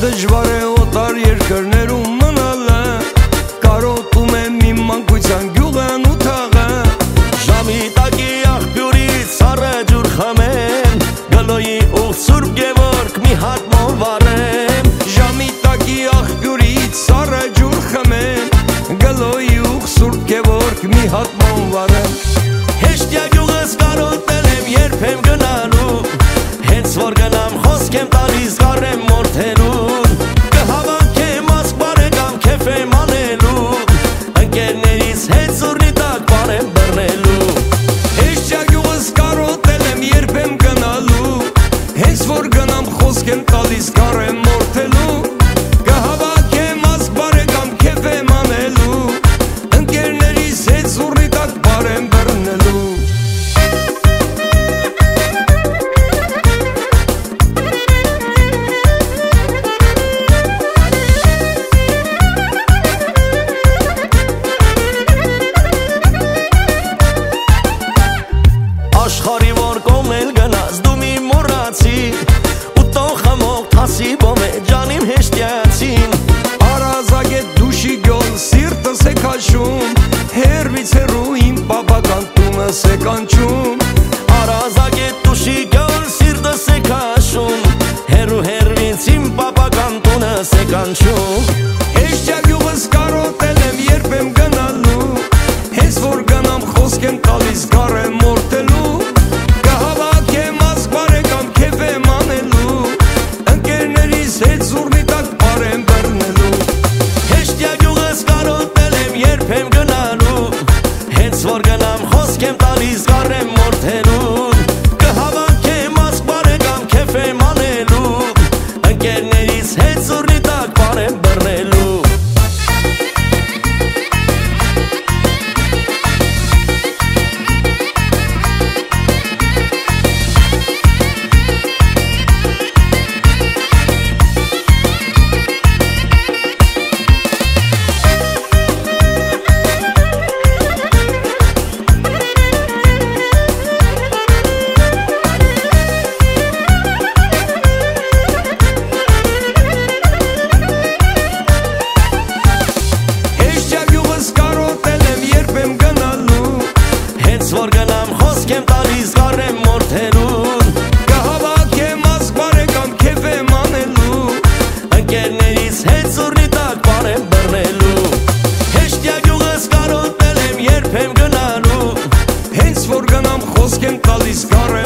դժվար է օտար երկրներում մնալը, կարոտում եմ իմ մանկության գյուղն ու թաղը։ Ժամի տակի աղբյուրից սառը ջուր խմեմ, գլոյի ու Սուրբ Գևորգ մի հատ մոմ վարեմ։ Ժամի տակի աղբյուրից սառը ջուր խմեմ, գլոյի ու Սուրբ Գևորգ մի հատ մոմ վարեմ։ Հեշտյա գյուղս կարոտել եմ երբեմ գնալու, հենց որ գնամ խոսք եմ տալիս գարեմ մորթերուն, կհավաքեմ ասկ բարեկամ քեֆ եմ անելու, ընկերներից հետ զուրնի տակ բար եմ բռնելու։ Հեշտյա գյուղս կարոտել եմ երբեմ գնալու, հենց որ գնամ խոսք եմ տալիս գարեմ մորթելու, կհավաքեմ ասկ բարեկամ քեֆ եմ անելու, ընկերներից հետ զուրնի տակ բար եմ բռնելու։ Աշխարի որ կողմել գնաս դու մի մոռացի, ու տող խմող թասի բոմ է ջանիմ հեշտյացին։ Արազագետ դուշի գյոն սիրտս է քաշում, հերվից հեռու իմ պապական տունս է կանչում։ Արազագետ դուշի գյոն սիրտս է քաշում, հեռու հեռվից իմ պապական տունս է կանչում։ Հեշտյա գյուղս կարոտել եմ երբեմ գնալու, հենց որ գնամ խոսք եմ տալիս գարեմ մորթելու, կհավաքեմ ասկ բարեկամ քեֆ եմ անելու, ընկերներից հետ զուրնի տակ բար եմ բռնելու։ Հեշտյա գյուղս կարոտել եմ երբեմ գնալու, հենց որ գնամ խոսք եմ տալիս գարեմ մորթերուն, կհավաքեմ ասկ բարեկամ քեֆ եմ անելու, ընկերներից հետ զուրնի տակ բար եմ բռնելու։ Որ գնամ խոսք եմ տալիս գարեմ մորթերուն, կհավաքեմ ասկ բարեկամ քեֆ եմ անելու, ընկերներից հետ զուրնի տակ բար եմ բռնելու։ Հեշտյա գյուղս կարոտել եմ երբեմ գնալու, հենց որ գնամ խոսք եմ տալիս գարեմ